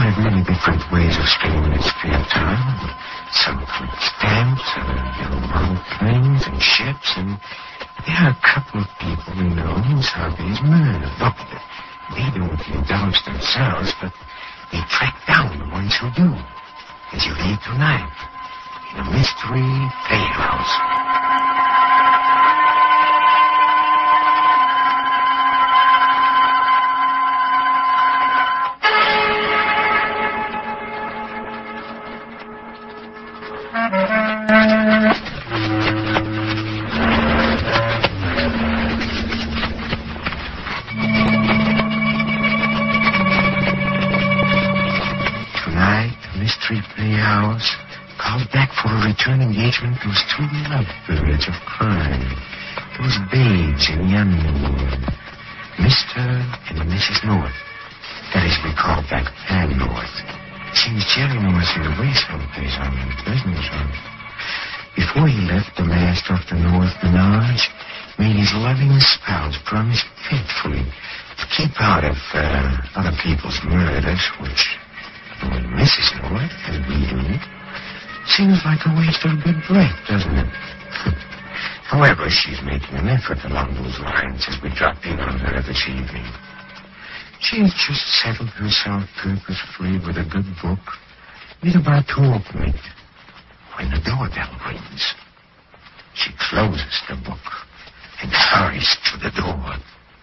have many different ways of spending his spare time. Some collect stamps, other build monoplanes and ships, and there are a couple of people we know whose hobby is murder. Look, they don't indulge themselves, but they track down the ones who do. As you read tonight, in a mystery playhouse. Called back for a return engagement those two lovebirds of crime, those babes in the underwood, Mr. and Mrs. North. That is, we called back Pan North. Seems Jerry was away someplace on business. Before he left, the master of the North Menage made his loving spouse promise faithfully to keep out of other people's murders, which, when Mrs. North and we do, seems like a waste of good breath, doesn't it? However, she's making an effort along those lines as we drop in on her this evening. She has just settled herself purposefully with a good book, with about to open it, when the doorbell rings. She closes the book and hurries to the door.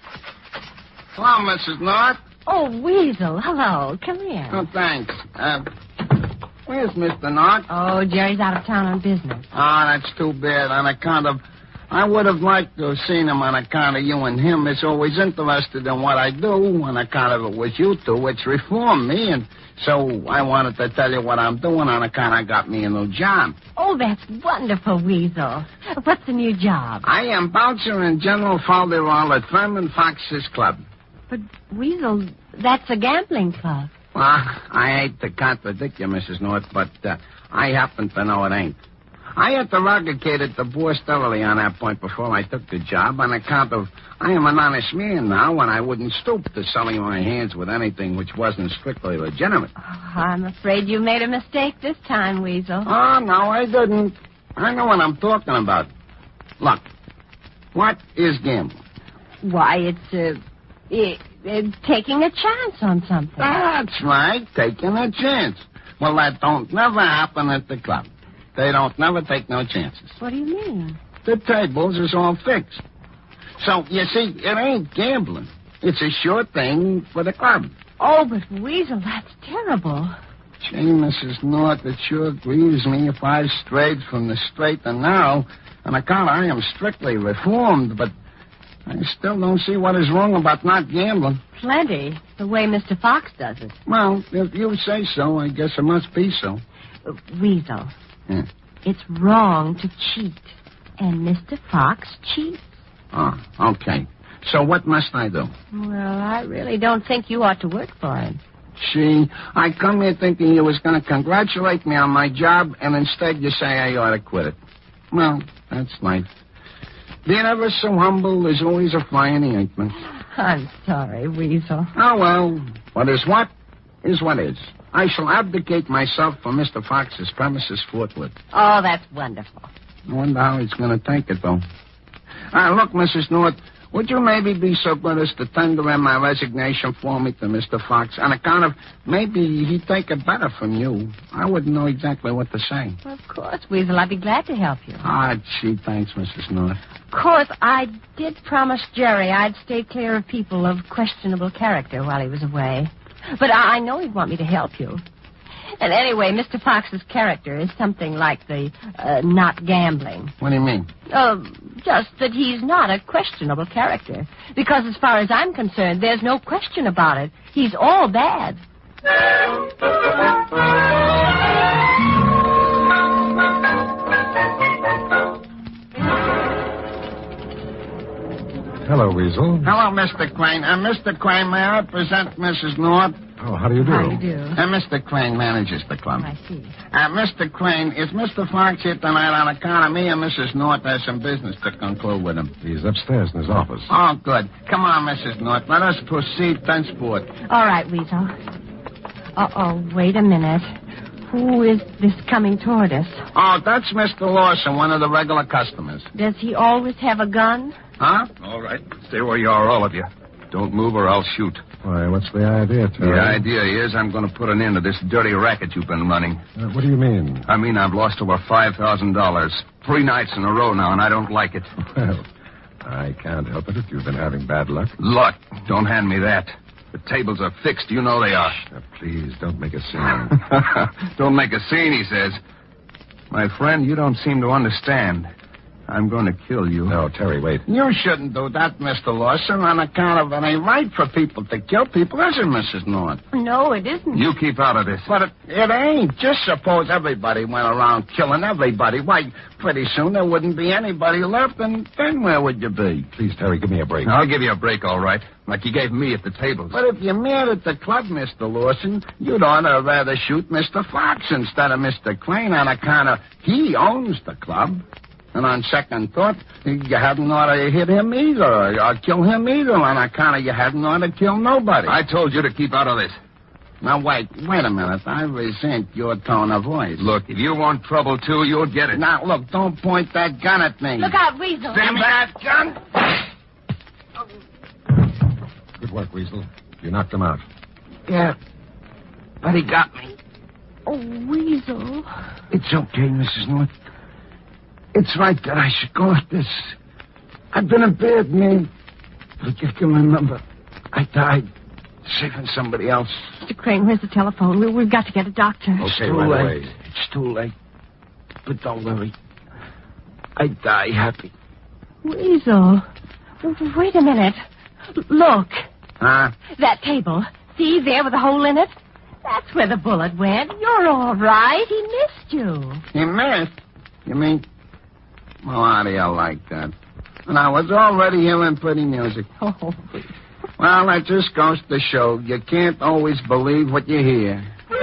Hello, Mrs. North. Oh, Weasel, hello. Come here. Oh, thanks. Where's Mr. North? Oh, Jerry's out of town on business. Oh, that's too bad. On account of... I would have liked to have seen him on account of you and him. It's always interested in what I do. On account of it was you two. It's reformed me, and so I wanted to tell you what I'm doing on account I got me a new job. Oh, that's wonderful, Weasel. What's the new job? I am bouncer and general folderol at Furman Fox's club. But, Weasel, that's a gambling club. Well, I hate to contradict you, Mrs. North, but I happen to know it ain't. I interrogated the boss thoroughly on that point before I took the job on account of I am an honest man now, and I wouldn't stoop to selling my hands with anything which wasn't strictly legitimate. Oh, I'm afraid you made a mistake this time, Weasel. Oh, no, I didn't. I know what I'm talking about. Look, what is gambling? Why, it's taking a chance on something. That's right, taking a chance. Well, that don't never happen at the club. They don't never take no chances. What do you mean? The tables is all fixed. So, you see, it ain't gambling. It's a sure thing for the club. Oh, but Weasel, that's terrible. Gee, Mrs. North, it sure grieves me if I strayed from the straight and narrow. On account I am strictly reformed, but I still don't see what is wrong about not gambling. Plenty, the way Mr. Fox does it. Well, if you say so, I guess it must be so. Weasel, Yeah. it's wrong to cheat, and Mr. Fox cheats. Oh, okay. So what must I do? Well, I really don't think you ought to work for him. Gee, I come here thinking you was going to congratulate me on my job, and instead you say I ought to quit it. Well, that's life. Being ever so humble is always a fly in the ointment. I'm sorry, Weasel. Oh, well, what is what is. I shall abdicate myself for Mr. Fox's premises forthwith. Oh, that's wonderful. I wonder how he's going to take it, though. Look, Mrs. North, would you maybe be so good as to tender in my resignation for me to Mr. Fox on account of maybe he'd take it better from you? I wouldn't know exactly what to say. Well, of course, Weasel. I'd be glad to help you. Gee, thanks, Mrs. North. Of course, I did promise Jerry I'd stay clear of people of questionable character while he was away. But I know he'd want me to help you. And anyway, Mr. Fox's character is something like the not gambling. What do you mean? Just that he's not a questionable character. Because as far as I'm concerned, there's no question about it. He's all bad. Hello, Weasel. Hello, Mr. Crane. Mr. Crane, may I present Mrs. North? Oh, how do you do? How do you do? Mr. Crane manages the club. I see. Mr. Crane, is Mr. Fox here tonight on account of me and Mrs. North has some business to conclude with him? He's upstairs in his office. Oh, good. Come on, Mrs. North. Let us proceed thenceforth. All right, Weasel. Wait a minute. Who is this coming toward us? Oh, that's Mr. Lawson, one of the regular customers. Does he always have a gun? Huh? All right. Stay where you are, all of you. Don't move or I'll shoot. Why, what's the idea, Terry? The idea is I'm going to put an end to this dirty racket you've been running. What do you mean? I mean, I've lost over $5,000. 3 nights in a row now, and I don't like it. Well, I can't help it if you've been having bad luck. Luck. Don't hand me that. The tables are fixed. You know they are. Now, please, don't make a scene. Don't make a scene, he says. My friend, you don't seem to understand. I'm going to kill you. No, Terry, wait. You shouldn't do that, Mr. Lawson, on account of it ain't right for people to kill people, is it, Mrs. North? No, it isn't. You keep out of this. But it ain't. Just suppose everybody went around killing everybody. Why, pretty soon there wouldn't be anybody left, and then where would you be? Please, Terry, give me a break. I'll give you a break, all right. Like you gave me at the tables. But if you're mad at the club, Mr. Lawson, you'd ought to rather shoot Mr. Fox instead of Mr. Crane on account of he owns the club. And on second thought, you hadn't ought to hit him either, or kill him either, on account of you hadn't ought to kill nobody. I told you to keep out of this. Now, wait a minute. I resent your tone of voice. Look, if you want trouble, too, you'll get it. Now, look, don't point that gun at me. Look out, Weasel. Damn that gun! Good work, Weasel. You knocked him out. Yeah, but he got me. Oh, Weasel. It's okay, Mrs. North. It's right that I should go at this. I've been a bad man. But you can remember, I died saving somebody else. Mr. Crane, where's the telephone? We've got to get a doctor. Okay, right away. It's too late. But don't worry. I die happy. Weasel. Wait a minute. Look. Huh? That table. See, there with a hole in it? That's where the bullet went. You're all right. He missed you. You missed? You mean... Well, how do you like that? And I was already hearing pretty music. Oh. Well, that just goes to show you can't always believe what you hear.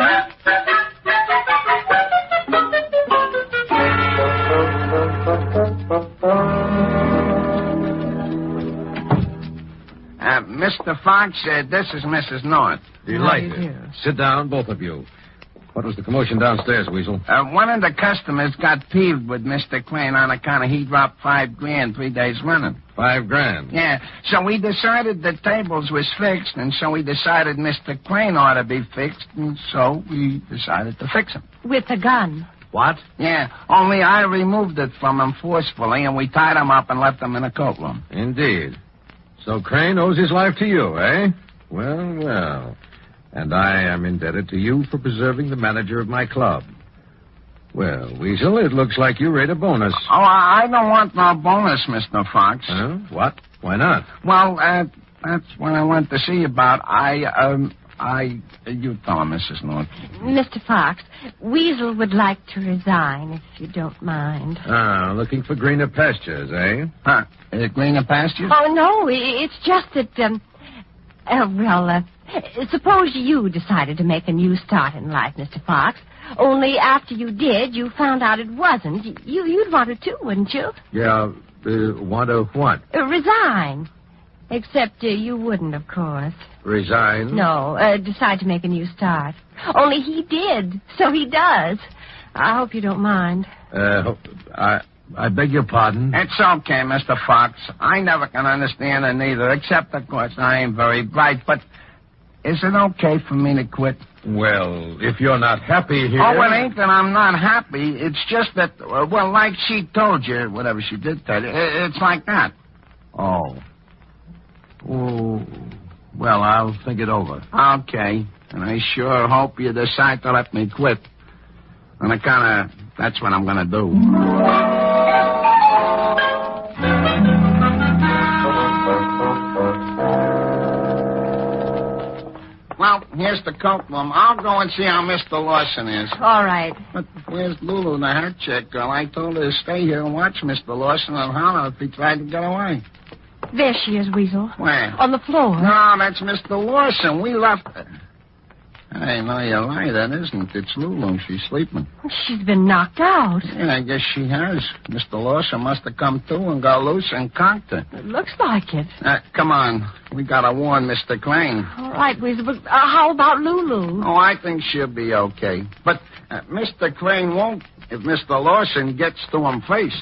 Mr. Fox, this is Mrs. North. Delighted. Sit down, both of you. What was the commotion downstairs, Weasel? One of the customers got peeved with Mr. Crane on account of he dropped $5,000 3 days running. $5,000? Yeah, so we decided the tables was fixed, and so we decided Mr. Crane ought to be fixed, and so we decided to fix him. With a gun. What? Yeah, only I removed it from him forcefully, and we tied him up and left him in the coat room. Indeed. So Crane owes his life to you, eh? Well, well. And I am indebted to you for preserving the manager of my club. Well, Weasel, it looks like you rate a bonus. Oh, I don't want no bonus, Mr. Fox. Huh? What? Why not? Well, that's what I want to see about. You tell him, Mrs. North. Mr. Fox, Weasel would like to resign, if you don't mind. Ah, looking for greener pastures, eh? Huh? Greener pastures? Oh, no, it's just that, suppose you decided to make a new start in life, Mr. Fox. Only after you did, you found out it wasn't. You'd want to, too, wouldn't you? Yeah, want to what? Resign. Except you wouldn't, of course. Resign? No, decide to make a new start. Only he did, so he does. I hope you don't mind. I beg your pardon? It's okay, Mr. Fox. I never can understand it neither, except, of course, I ain't very bright. But is it okay for me to quit? Well, if you're not happy here... Oh, it ain't that I'm not happy. It's just that, like she told you, whatever she did tell you, it's like that. Oh. Oh, well, I'll think it over. Okay. And I sure hope you decide to let me quit. And that's what I'm going to do. Well, here's the coat room. I'll go and see how Mr. Lawson is. All right. But where's Lulu, the hat chick girl? I told her to stay here and watch Mr. Lawson and holler if he tried to get away. There she is, Weasel. Where? On the floor. No, that's Mr. Lawson. We left her. Hey, no, you lie. That isn't. It's Lulu. She's sleeping. She's been knocked out. Yeah, I guess she has. Mr. Lawson must have come to and got loose and conked her. It looks like it. Come on. We gotta warn Mr. Crane. All right, Weasel, but how about Lulu? Oh, I think she'll be okay. But Mr. Crane won't if Mr. Lawson gets to him first.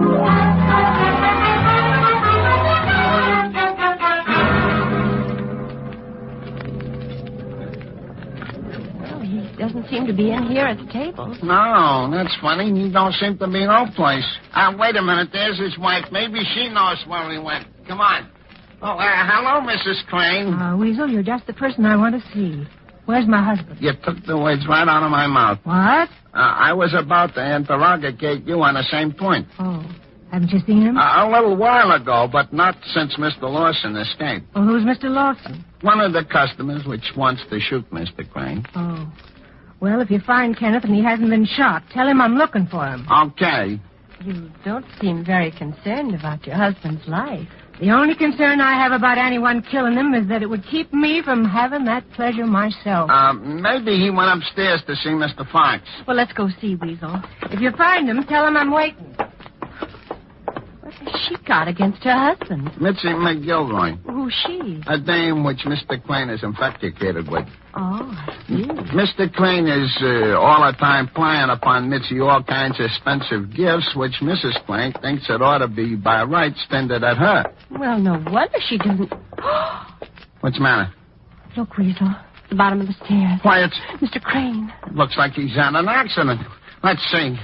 Doesn't seem to be in here at the table. No, that's funny. He don't seem to be no place. Wait a minute. There's his wife. Maybe she knows where he went. Come on. Oh, hello, Mrs. Crane. Weasel, you're just the person I want to see. Where's my husband? You took the words right out of my mouth. What? I was about to interrogate you on the same point. Oh. Haven't you seen him? A little while ago, but not since Mr. Lawson escaped. Well, who's Mr. Lawson? One of the customers which wants to shoot Mr. Crane. Oh. Well, if you find Kenneth and he hasn't been shot, tell him I'm looking for him. Okay. You don't seem very concerned about your husband's life. The only concern I have about anyone killing him is that it would keep me from having that pleasure myself. Maybe he went upstairs to see Mr. Fox. Well, let's go see Weasel. If you find him, tell him I'm waiting. What has she got against her husband? Mitzi McGilroy. Who's she? A dame which Mr. Crane is infatuated with. Oh, I see. Mr. Crane is all the time plying upon Mitzi all kinds of expensive gifts, which Mrs. Crane thinks it ought to be by rights tended at her. Well, no wonder she doesn't... What's the matter? Look, Weasel. At the bottom of the stairs. Quiet. Mr. Crane. It looks like he's had an accident. Let's see.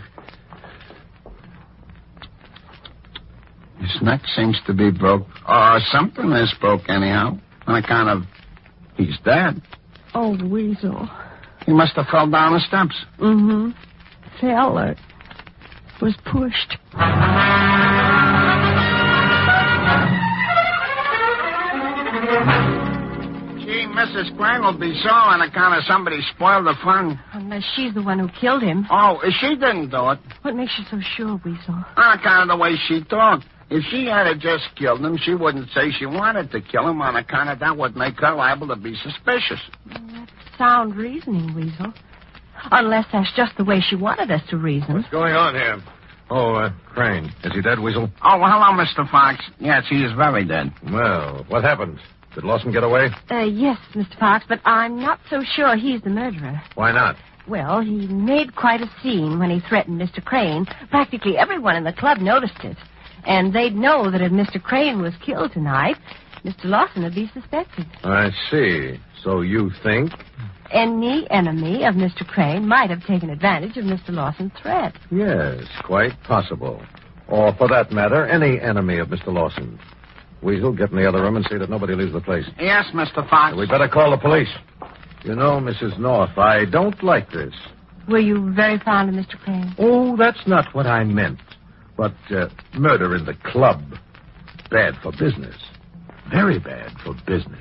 His neck seems to be broke. Or something is broke anyhow. On account of... he's dead. Oh, Weasel. He must have fell down the steps. Mm-hmm. Fell or was pushed. Gee, Mrs. Crane will be sore on account of somebody spoiled the fun. Unless she's the one who killed him. Oh, she didn't do it. What makes you so sure, Weasel? On account of the way she talked. If she had just killed him, she wouldn't say she wanted to kill him on account of that would make her liable to be suspicious. That's sound reasoning, Weasel. Unless that's just the way she wanted us to reason. What's going on here? Oh, Crane. Is he dead, Weasel? Oh, well, hello, Mr. Fox. Yes, he is very dead. Well, what happened? Did Lawson get away? Yes, Mr. Fox, but I'm not so sure he's the murderer. Why not? Well, he made quite a scene when he threatened Mr. Crane. Practically everyone in the club noticed it. And they'd know that if Mr. Crane was killed tonight, Mr. Lawson would be suspected. I see. So you think? Any enemy of Mr. Crane might have taken advantage of Mr. Lawson's threat. Yes, quite possible. Or, for that matter, any enemy of Mr. Lawson. Weasel, get in the other room and see that nobody leaves the place. Yes, Mr. Fox. We better call the police. You know, Mrs. North, I don't like this. Were you very fond of Mr. Crane? Oh, that's not what I meant. But murder in the club, bad for business. Very bad for business.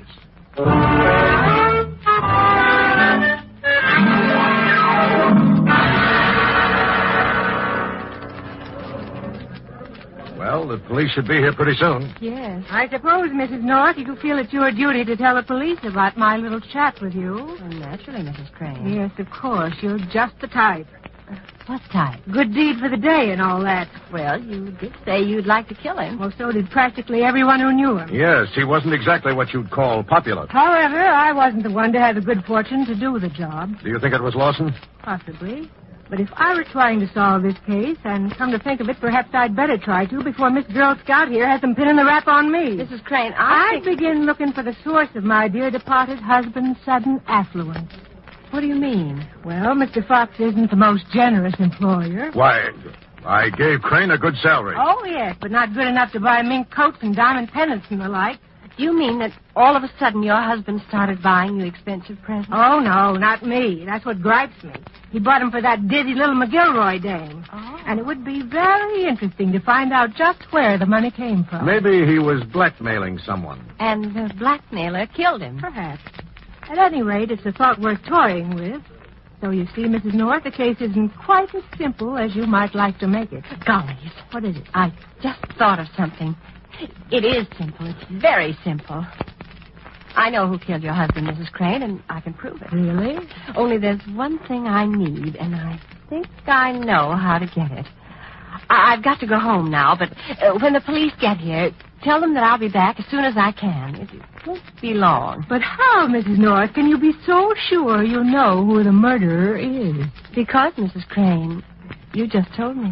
Well, the police should be here pretty soon. Yes. I suppose, Mrs. North, you feel it's your duty to tell the police about my little chat with you. Well, naturally, Mrs. Crane. Yes, of course. You're just the type. What type? Good deed for the day and all that. Well, you did say you'd like to kill him. Well, so did practically everyone who knew him. Yes, he wasn't exactly what you'd call popular. However, I wasn't the one to have the good fortune to do the job. Do you think it was Lawson? Possibly. But if I were trying to solve this case, and come to think of it, perhaps I'd better try to before Miss Girl Scout here has some pin in the rap on me. Mrs. Crane, I'd begin looking for the source of my dear departed husband's sudden affluence. What do you mean? Well, Mr. Fox isn't the most generous employer. Why, I gave Crane a good salary. Oh, yes, but not good enough to buy mink coats and diamond pendants and the like. Do you mean that all of a sudden your husband started buying you expensive presents? Oh, no, not me. That's what gripes me. He bought them for that dizzy little McGilroy dame. Oh. And it would be very interesting to find out just where the money came from. Maybe he was blackmailing someone. And the blackmailer killed him. Perhaps. At any rate, it's a thought worth toying with. So you see, Mrs. North, the case isn't quite as simple as you might like to make it. Gollies. What is it? I just thought of something. It is simple. It's very simple. I know who killed your husband, Mrs. Crane, and I can prove it. Really? Only there's one thing I need, and I think I know how to get it. I've got to go home now, but when the police get here, tell them that I'll be back as soon as I can. It won't be long. But how, Mrs. North, can you be so sure you know who the murderer is? Because, Mrs. Crane, you just told me.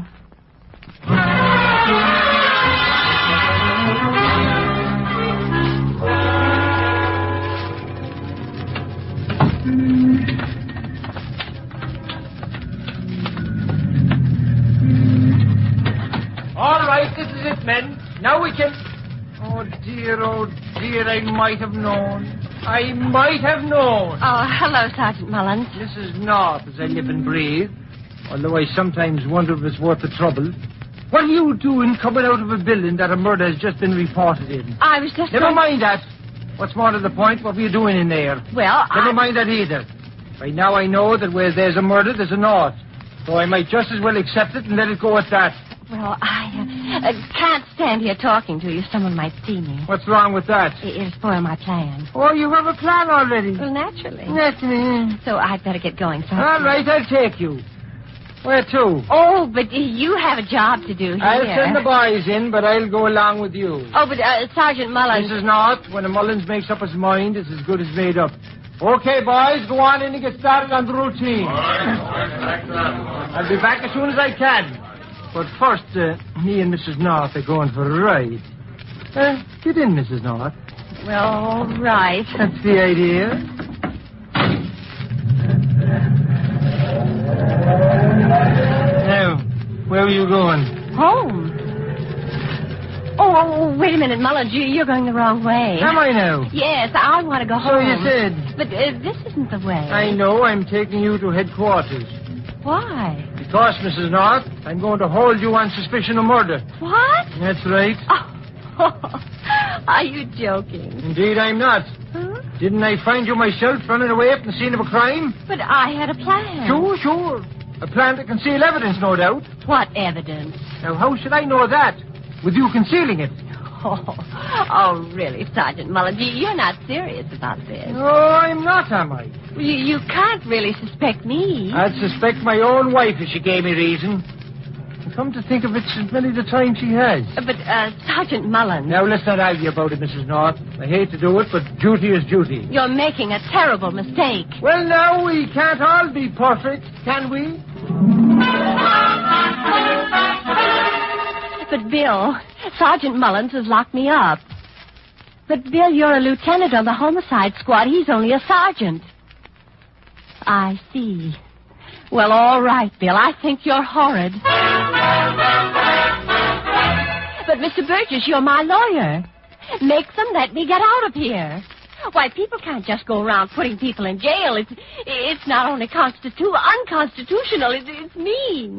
All right, this is it, men. Now we can... Oh, dear, I might have known. I might have known. Oh, hello, Sergeant Mullins. Mrs. North, as I live and breathe, although I sometimes wonder if it's worth the trouble. What are you doing coming out of a building that a murder has just been reported in? I was just... Never mind that. What's more to the point, what were you doing in there? Well, Never mind that either. Right now I know that where there's a murder, there's a north. So I might just as well accept it and let it go at that. Well, I can't stand here talking to you. Someone might see me. What's wrong with that? It'll spoil my plan. Oh, you have a plan already. Well, naturally. Naturally. So I'd better get going, Sergeant. All right, I'll take you. Where to? Oh, but you have a job to do here. I'll send the boys in, but I'll go along with you. Oh, but Sergeant Mullins... Mrs. North, when a Mullins makes up his mind, it's as good as made up. Okay, boys, go on in and get started on the routine. I'll be back as soon as I can. But first, me and Mrs. North are going for a ride. Get in, Mrs. North. Well, all right. That's the idea. Now, where are you going? Home. Oh, wait a minute, Mullins. You're going the wrong way. Am I now? Yes, I want to go So home. you said. But this isn't the way. I know. I'm taking you to headquarters. Why? Because, Mrs. North, I'm going to hold you on suspicion of murder. What? That's right. Oh, are you joking? Indeed, I'm not. Huh? Didn't I find you myself running away from the scene of a crime? But I had a plan. Sure. A plan to conceal evidence, no doubt. What evidence? Now, how should I know that? With you concealing it. Oh, really, Sergeant Mullins, you're not serious about this. No, I'm not, am I? You can't really suspect me. I'd suspect my own wife if she gave me reason. And come to think of it, she's many the time she has. But, Sergeant Mullins... Now, let's not argue about it, Mrs. North. I hate to do it, but duty is duty. You're making a terrible mistake. Well, now, we can't all be perfect, can we? But, Bill, Sergeant Mullins has locked me up. But, Bill, you're a lieutenant on the homicide squad. He's only a sergeant. I see. Well, all right, Bill. I think you're horrid. But, Mr. Burgess, you're my lawyer. Make them let me get out of here. Why, people can't just go around putting people in jail. It's not only unconstitutional, it's mean.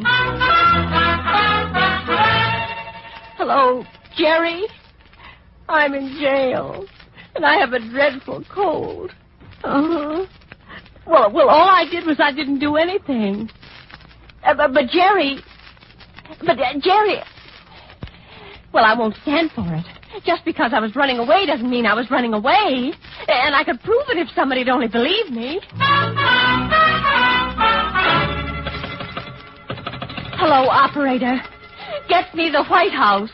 Hello, Jerry? I'm in jail, and I have a dreadful cold. Uh-huh. Well, all I did was I didn't do anything. But Jerry... Well, I won't stand for it. Just because I was running away doesn't mean I was running away. And I could prove it if somebody'd only believe me. Hello, operator. Get me the White House.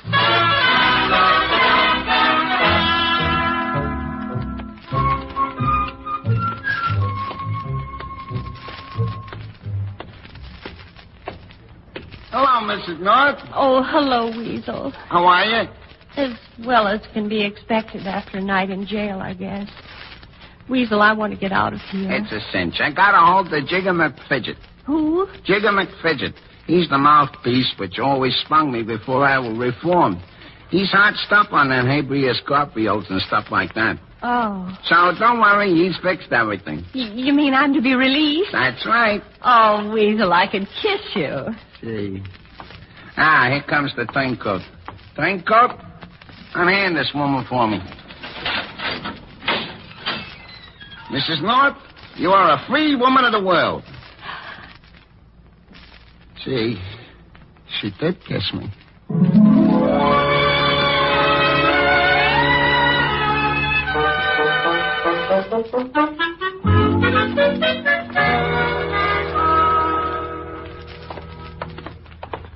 Hello, Mrs. North. Oh, hello, Weasel. How are you? As well as can be expected after a night in jail, I guess. Weasel, I want to get out of here. It's a cinch. I got a hold of Jigger McFidget. Who? Jigger McFidget. He's the mouthpiece which always sprung me before I was reformed. He's hot stuff on them Habeas Scorpios and stuff like that. Oh. So don't worry, he's fixed everything. You mean I'm to be released? That's right. Oh, Weasel, I could kiss you. See. Here comes the turncoat. Turncoat, unhand this woman for me. Mrs. North, you are a free woman of the world. See, she did kiss me.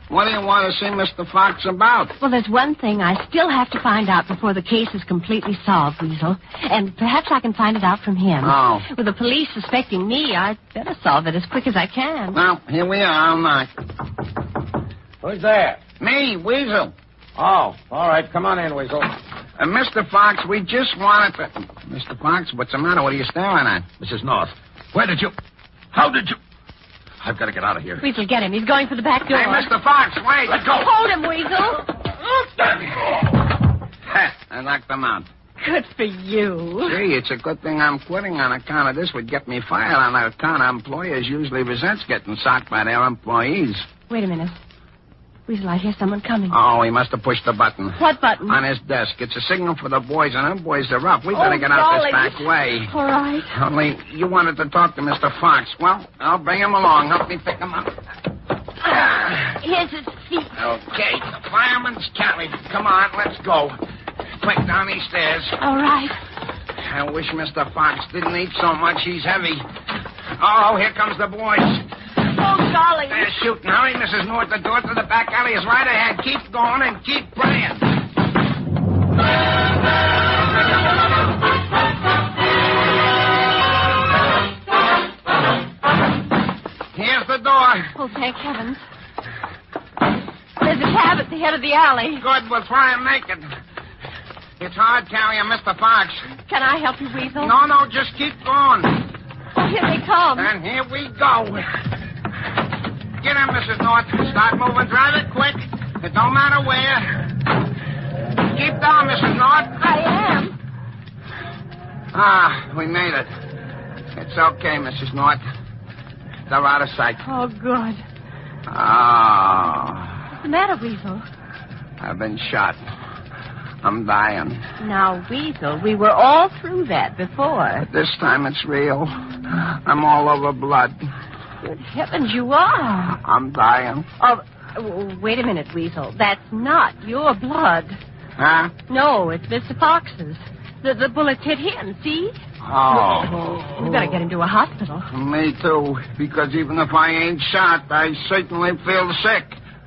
What do you want to see Mr. Fox about? Well, there's one thing I still have to find out before the case is completely solved, Weasel. And perhaps I can find it out from him. Oh. With the police suspecting me, I'd better solve it as quick as I can. Well, here we are. I'll knock. Who's there? Me, Weasel. Oh, all right. Come on in, Weasel. Mr. Fox, we just wanted to... Mr. Fox, what's the matter? What are you staring at? Mrs. North, how did you... I've got to get out of here. Weasel, get him. He's going for the back door. Hey, Mr. Fox, wait. Let go. Hold him, Weasel. I knocked him out. Good for you. Gee, it's a good thing I'm quitting on account of this. Would get me fired on account of employers usually resents getting socked by their employees. Wait a minute. Weasel, I hear someone coming. Oh, he must have pushed the button. What button? On his desk. It's a signal for the boys, and them boys are up. We better get out this back way. All right. Only you wanted to talk to Mr. Fox. Well, I'll bring him along. Help me pick him up. Here's his feet. Okay, the fireman's carried. Come on, let's go. Quick, down these stairs. All right. I wish Mr. Fox didn't eat so much. He's heavy. Oh, here comes the boys. Oh, golly. They're shooting. Hurry, Mrs. North. The door to the back alley is right ahead. Keep going and keep praying. Here's the door. Oh, thank heavens. There's a cab at the head of the alley. Good, we'll try and make it. It's hard carrying Mr. Fox. Can I help you, Weasel? No, just keep going. Oh, here they come. And here we go. Get in, Mrs. North. Start moving. Drive it quick. It don't matter where. Keep down, Mrs. North. I am. Ah, we made it. It's okay, Mrs. North. They're out of sight. Oh, good. Oh, What's the matter, Weasel? I've been shot. I'm dying. Now, Weasel, we were all through that before. But this time it's real. I'm all over blood. Good heavens, you are. I'm dying. Oh, wait a minute, Weasel. That's not your blood. Huh? No, it's Mr. Fox's. The bullets hit him, see? Oh. We better get him to a hospital. Me too, because even if I ain't shot, I certainly feel sick.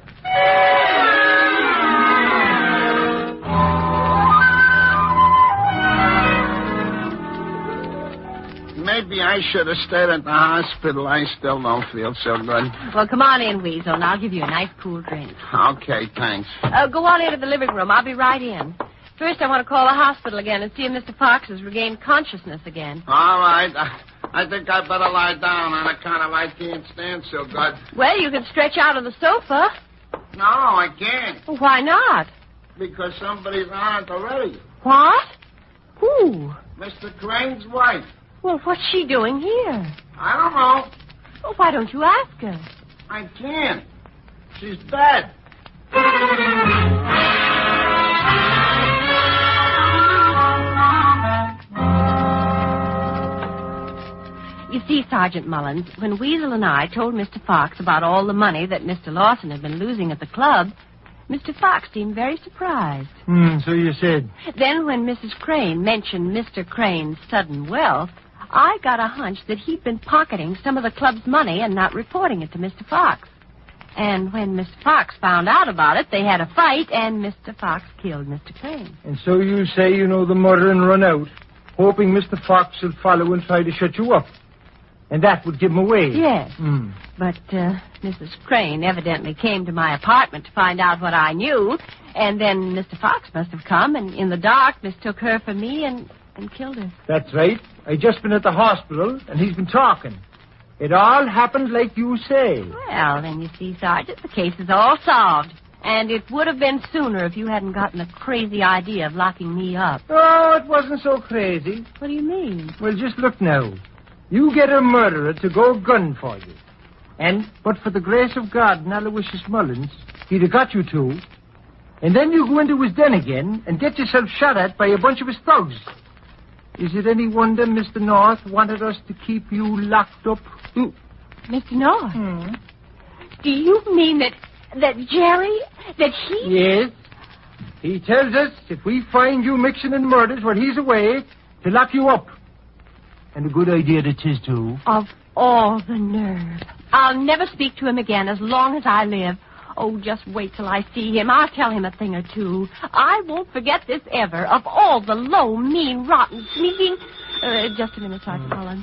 Maybe I should have stayed at the hospital. I still don't feel so good. Well, come on in, Weasel, and I'll give you a nice cool drink. Okay, thanks. Go on into the living room. I'll be right in. First, I want to call the hospital again and see if Mr. Fox has regained consciousness again. All right. I think I better lie down on account of I can't stand so good. Well, you can stretch out on the sofa. No, I can't. Well, why not? Because somebody's on it already. What? Who? Mr. Crane's wife. Well, what's she doing here? I don't know. Well, why don't you ask her? I can't. She's dead. You see, Sergeant Mullins, when Weasel and I told Mr. Fox about all the money that Mr. Lawson had been losing at the club, Mr. Fox seemed very surprised. So you said. Then when Mrs. Crane mentioned Mr. Crane's sudden wealth, I got a hunch that he'd been pocketing some of the club's money and not reporting it to Mr. Fox. And when Mr. Fox found out about it, they had a fight, and Mr. Fox killed Mr. Crane. And so you say you know the murder and run out, hoping Mr. Fox will follow and try to shut you up. And that would give him away. Yes. But Mrs. Crane evidently came to my apartment to find out what I knew, and then Mr. Fox must have come and in the dark mistook her for me and killed her. That's right. I just been at the hospital, and he's been talking. It all happened like you say. Well, then you see, Sergeant, the case is all solved. And it would have been sooner if you hadn't gotten the crazy idea of locking me up. Oh, it wasn't so crazy. What do you mean? Well, just look now. You get a murderer to go gun for you. And, but for the grace of God and Aloysius Mullins, he'd have got you too. And then you go into his den again and get yourself shot at by a bunch of his thugs. Is it any wonder Mr. North wanted us to keep you locked up? Mr. North? Do you mean that Jerry, that he... Yes. He tells us if we find you mixing in murders while he's away, to lock you up. And a good idea it is, too. Of all the nerve. I'll never speak to him again as long as I live. Oh, just wait till I see him. I'll tell him a thing or two. I won't forget this ever. Of all the low, mean, rotten, sneaking... just a minute, Sergeant Mullins.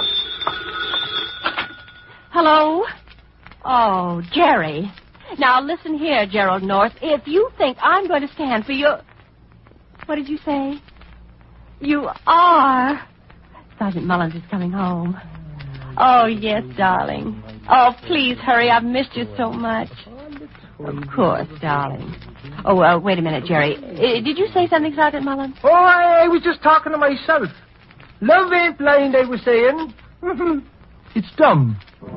Hello? Oh, Jerry. Now, listen here, Gerald North. If you think I'm going to stand for your... What did you say? You are... Sergeant Mullins is coming home. Oh, yes, darling. Oh, please hurry. I've missed you so much. Of course, darling. Oh, wait a minute, Jerry. Did you say something, Sergeant Mullins? Oh, I was just talking to myself. Love ain't blind, I was saying. It's dumb.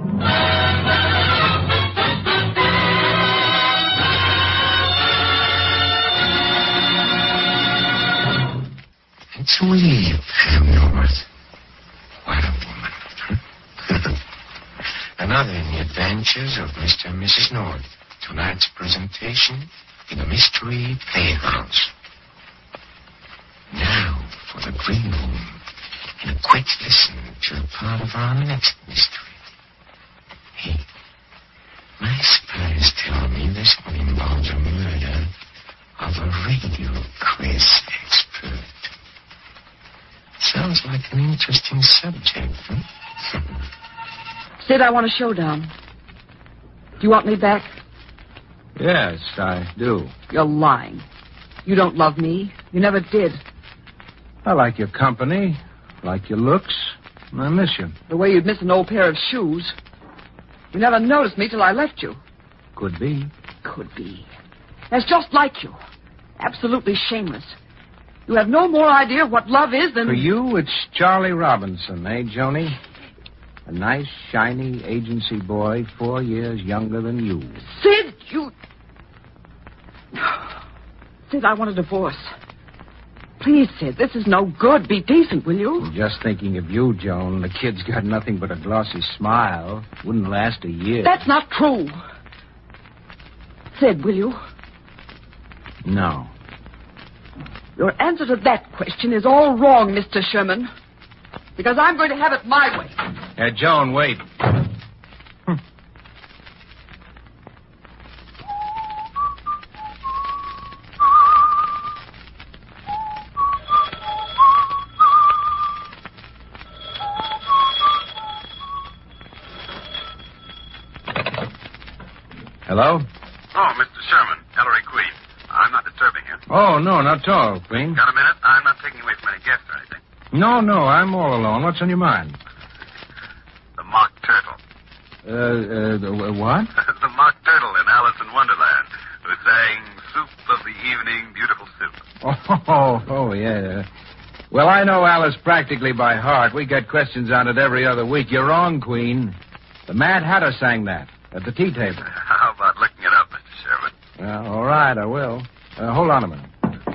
It's we, Pam North. What a woman. Another in the adventures of Mr. and Mrs. North. Tonight's presentation in the Mystery Playhouse. Now for the green room. And a quick listen to a part of our next mystery. Hey, my spies tell me this one involves a murder of a radio quiz expert. Sounds like an interesting subject, huh? Sid, I want a showdown. Do you want me back? Yes, I do. You're lying. You don't love me. You never did. I like your company, like your looks, and I miss you. The way you'd miss an old pair of shoes. You never noticed me till I left you. Could be. Could be. That's just like you. Absolutely shameless. You have no more idea what love is than... For you, it's Charlie Robinson, eh, Joni? A nice, shiny agency boy, 4 years younger than you. Sid, you... Sid, I want a divorce. Please, Sid, this is no good. Be decent, will you? I'm just thinking of you, Joan. The kid's got nothing but a glossy smile. Wouldn't last a year. That's not true. Sid, will you? No. Your answer to that question is all wrong, Mr. Sherman. Because I'm going to have it my way. Joan, wait. Hello? Oh, Mr. Sherman, Ellery Queen. I'm not disturbing you. Oh, no, not at all, Queen. Got a minute? I'm not taking away from any guests or anything. No, I'm all alone. What's on your mind? The Mock Turtle. The what? The Mock Turtle in Alice in Wonderland, who sang Soup of the Evening, Beautiful Soup. Oh, yeah. Well, I know Alice practically by heart. We get questions on it every other week. You're wrong, Queen. The Mad Hatter sang that at the tea table. How about looking it up, Mr. Sherman? Well, all right, I will. Hold on a minute.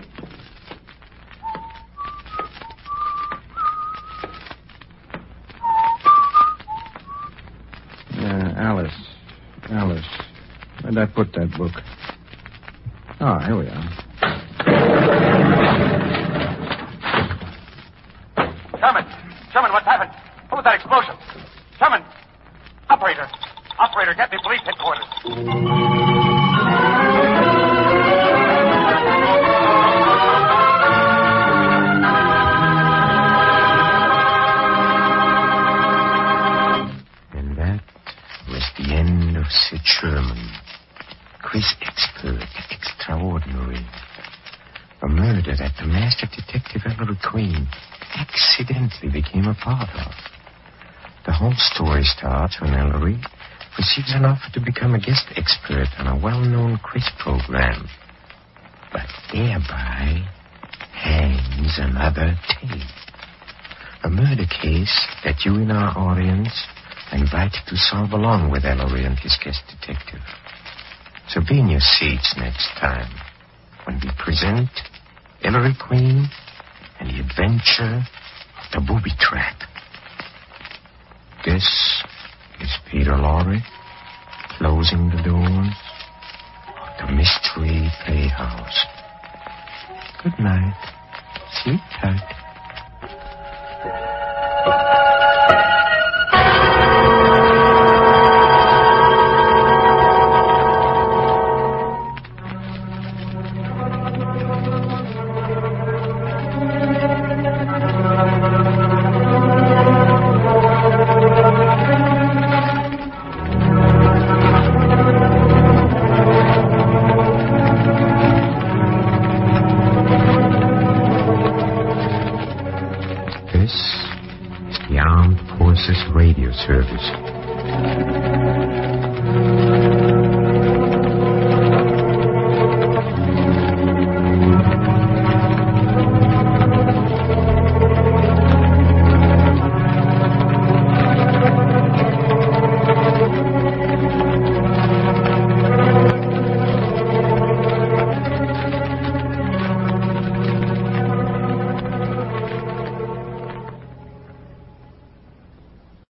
Alice. Where'd I put that book? Oh, here we are. Sherman, what's happened? What was that explosion? Sherman! Operator, get me police headquarters. And that was the end of Sid Sherman, quiz expert extraordinary. A murder that the master detective Ellery Queen accidentally became a part of. The whole story starts when Ellery receives an offer to become a guest expert on a well-known quiz program, but thereby hangs another tale. A murder case that you in our audience are invited to solve along with Ellery and his guest detective. So be in your seats next time when we present Ellery Queen and the adventure of the booby trap. This is Peter Lorre, closing the doors of the Mystery Playhouse. Good night. Sleep tight.